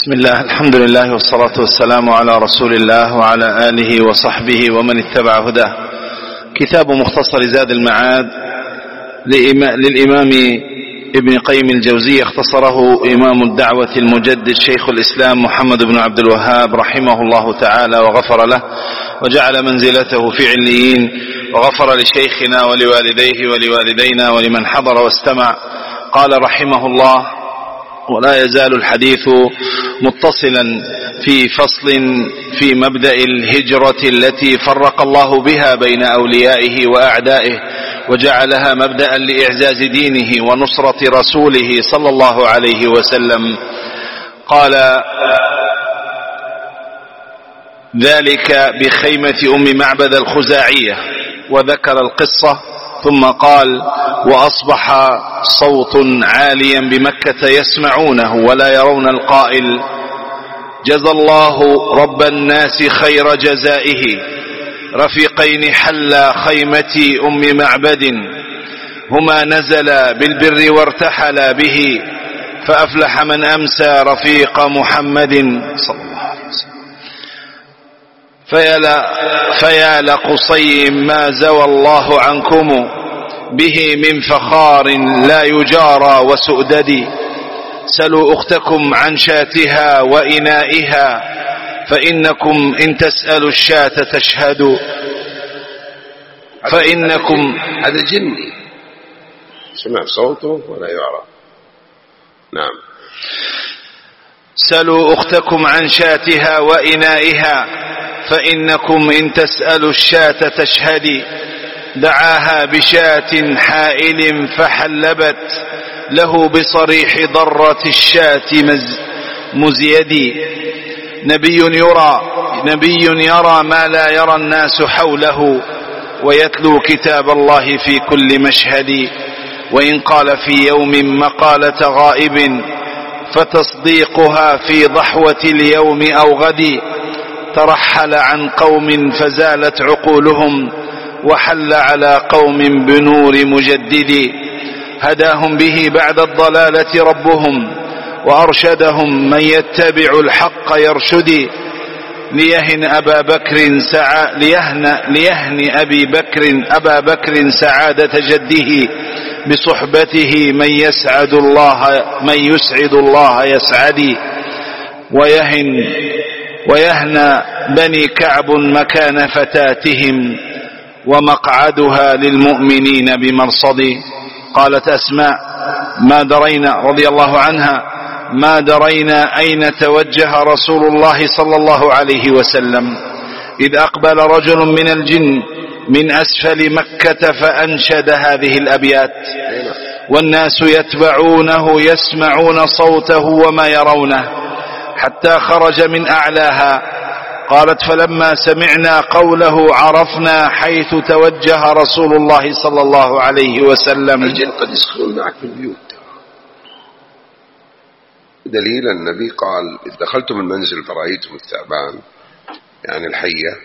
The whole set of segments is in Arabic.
بسم الله، الحمد لله والصلاة والسلام على رسول الله وعلى آله وصحبه ومن اتبع هداه. كتاب مختصر زاد المعاد للإمام ابن قيم الجوزية، اختصره إمام الدعوة المجدد شيخ الإسلام محمد بن عبد الوهاب رحمه الله تعالى وغفر له وجعل منزلته في عليين، وغفر لشيخنا ولوالديه ولوالدينا ولمن حضر واستمع. قال رحمه الله: ولا يزال الحديث متصلا في فصل في مبدأ الهجرة التي فرق الله بها بين أوليائه وأعدائه، وجعلها مبدأ لإعزاز دينه ونصرة رسوله صلى الله عليه وسلم. قال: ذلك بخيمة أم معبد الخزاعية، وذكر القصة ثم قال: وأصبح صوت عاليا بمكة يسمعونه ولا يرون القائل: جزى الله رب الناس خير جزائه، رفيقين حلا خيمة أم معبد، هما نزلا بالبر وارتحلا به، فأفلح من أمسى رفيق محمد صلى الله عليه وسلم. فيا لقصي ما زوى الله عنكم به من فخار لا يجارى وسؤدد، سلوا أختكم عن شاتها وإنائها، فإنكم إن تسألوا الشاة تشهدوا، فإنكم هذا جني سمع صوته ولا يعرف. نعم. سلوا أختكم عن شاتها وإنائها، فإنكم إن تسألوا الشاة تشهدي، دعاها بشاة حائل فحلبت له بصريح ضرة الشاة مزيدي. نبي يرى ما لا يرى الناس حوله، ويتلو كتاب الله في كل مشهد، وإن قال في يوم مقالة غائب، فتصديقها في ضحوة اليوم أو غد، ترحل عن قوم فزالت عقولهم، وحل على قوم بنور مجدد، هداهم به بعد الضلالة ربهم، وأرشدهم من يتبع الحق يرشد، ليهن أبي بكر أبا بكر سعادة جده، بصحبته من يسعد الله يسعد، ويهنى بني كعب مكان فتاتهم، ومقعدها للمؤمنين بمرصد. قالت أسماء: ما درينا رضي الله عنها ما درينا أين توجه رسول الله صلى الله عليه وسلم، إذ أقبل رجل من الجن من أسفل مكة فأنشد هذه الأبيات، والناس يتبعونه يسمعون صوته وما يرونه، حتى خرج من أعلاها. قالت: فلما سمعنا قوله عرفنا حيث توجه رسول الله صلى الله عليه وسلم. الجن قد يسخنون معك في البيوت، دليل النبي قال: إذ دخلتم المنزل فرأيتم الثعبان يعني الحية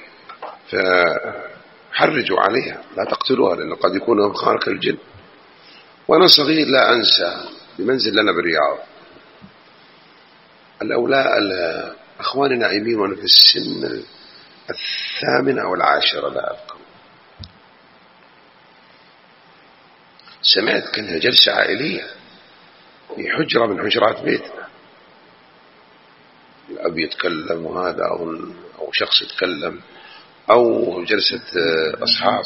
فحرجوا عليها، لا تقتلوها، لأنه قد يكون خارق الجن. وأنا صغير لا أنسى بمنزل لنا بالرياض، أخواني نائمين وأنا في السن 8 أو 10 لا أذكر، سمعت كأنها جلسة عائلية في حجرة من حجرات بيتنا، الأب يتكلم وهذا أو شخص يتكلم أو جلسة أصحاب،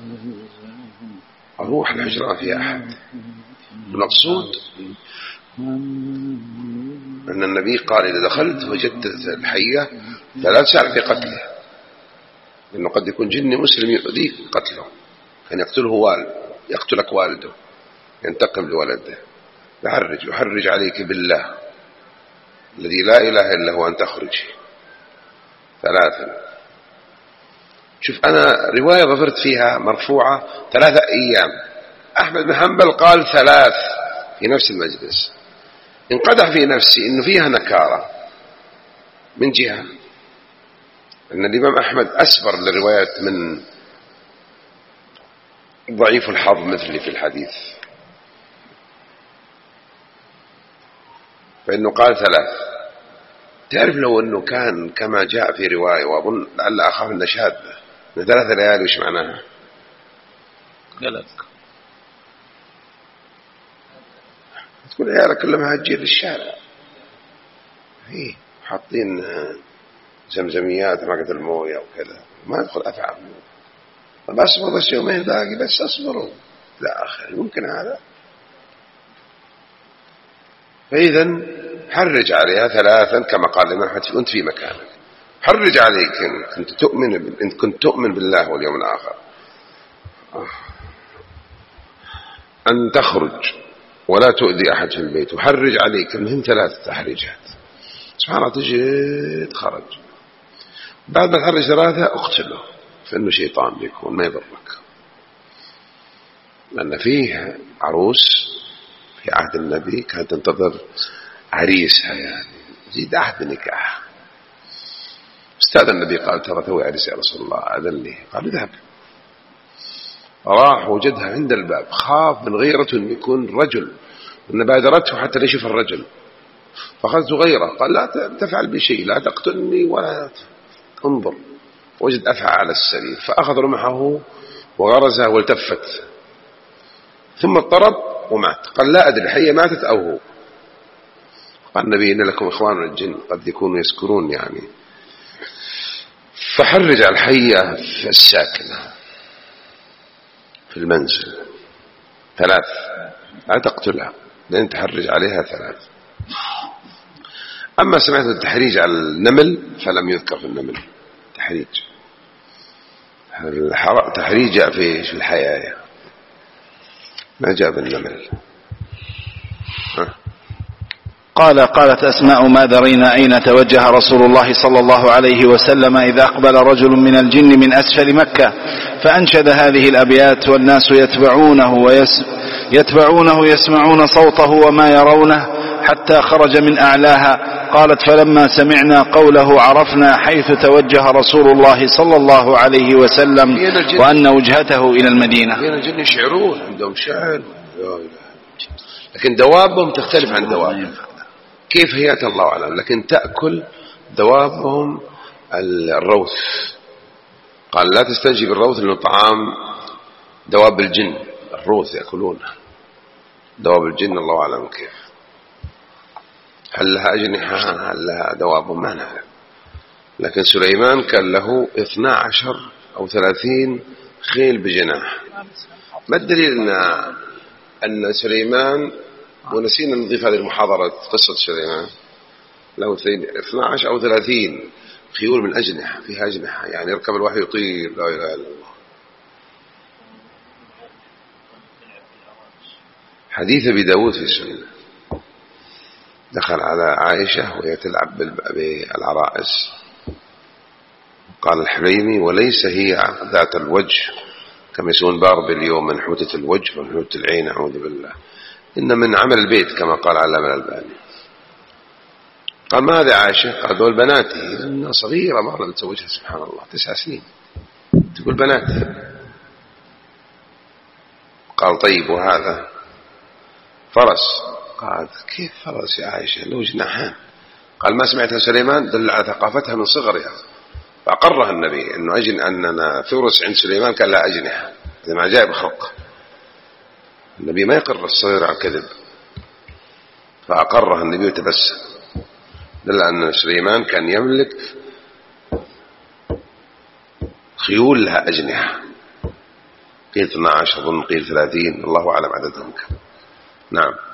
أروح الحجرة ما فيها أحد. المقصود أن النبي قال: إذا دخلت وجدت الحية فلا تسعى في قتله، لأنه قد يكون جن مسلم يؤذيك قتله، كان يقتلك والده، ينتقم لولده، يحرج عليك بالله الذي لا إله إلا هو أن تخرج 3. شوف، أنا رواية ظفرت فيها مرفوعة 3 أيام، أحمد بن حنبل قال 3 في نفس المجلس. انقدح في نفسي إنه فيها نكارة من جهة أن الإمام أحمد أسبر للروايات من ضعيف الحظ مثلي في الحديث، فإنه قال 3. تعرف لو أنه كان كما جاء في رواية، وأظن لعل أخاف أنه شاذ، من 3 ليالي وش معناها؟ قلق. تقول عيالك كلهم هاجين للشارع، هي حاطين زمزميات معقد الموية وكذا، ما يدخل أفعى. طب أصبر بس يومين باقي، بس أصبروا. لا أخي ممكن هذا. فإذا حرج عليها 3 كما قال الإمام أحمد: أنت في مكانك، حرج عليك إن كنت تؤمن بالله واليوم الآخر أن تخرج ولا تؤذي أحد في البيت، وحرج عليك. المهم 3 تحريجات. سبحان الله، تجد خرج. بعد ما تحرج 3 اقتله، فإنه شيطان بيكون ما يضرك. لأن فيه عروس في عهد النبي كانت تنتظر عريسها، يعني زيد عهد نكاح. استاذ النبي قال: ترى توي عريس يا رسول الله، أذن لي. قال: اذهب. راح وجدها عند الباب، خاف من غيرته أن يكون رجل، أن بادرته حتى لا يشوف الرجل، فأخذت غيره. قال: لا تفعل بشيء، لا تقتلني ولا انظر. وجد أفعى على السرير، فأخذ رمحه وغرزها والتفت، ثم اضطرب ومات. قال: لا أدري حية ماتت أو هو. قال النبي: إن لكم إخوان الجن قد يكونوا يسكرون يعني. فحرج على الحية في الساكنة في المنزل 3، لا تقتلها لأن تحرج عليها 3. أما سمعت التحريج على النمل فلم يذكر في النمل تحريج. تحريج جاء في الحياة، ما جاء بالنمل. قالت أسماء: ما درينا أين توجه رسول الله صلى الله عليه وسلم إذا أقبل رجل من الجن من أسفل مكة، فأنشد هذه الأبيات والناس يتبعونه يسمعون صوته وما يرونه حتى خرج من أعلاها. قالت: فلما سمعنا قوله عرفنا حيث توجه رسول الله صلى الله عليه وسلم وأن وجهته إلى المدينة. بين الجن يشعرون، عندهم شعر، لكن دوابهم تختلف عن دوابهم. كيف هي الله أعلم، لكن تأكل دوابهم الروث. قال: لا تستنجي بالروث لأنه طعام دواب الجن، الروث يأكلونه. دواب الجن الله أعلم كيف، هل لها أجنحة، هل لها دواب، ما نعلم. لكن سليمان كان له 12 أو 30 خيل بجناح. ما الدليل أن سليمان، ونسينا نضيف هذه المحاضرة قصة سليمان، له 12 أو 30 خيول من أجنحة، فيها أجنحة يعني يركب الوحي يطير. لا إله إلا الله. حديث أبي داود في السنة، دخل على عائشة وهي تلعب بالعرائس، قال الحليمي: وليس هي ذات الوجه كما يسمون بارب اليوم، منحوتة الوجه ومنحوتة العين، أعوذ بالله، إن من عمل البيت كما قال علامة الألباني. قال: ما هذه عائشة؟ قال: دول بناتي، لأنها صغيرة مرة تزوجها، سبحان الله 9 سنين، تقول بناتي. قال: طيب وهذا؟ فرس. قال: كيف فرس يا عائشة، له جناحان. قال: ما سمعتها سليمان؟ دل على ثقافتها من صغرها. فأقرها النبي أننا فرس عند سليمان كان لا أجنحة، هذا ما جاء بخلق. النبي ما يقر الصغير على كذب، فأقرها النبي وتبسم، دل أن سليمان كان يملك خيول لها أجنحة، قيل 12 أظن، قيل 30، الله أعلم عددهم كم. نعم.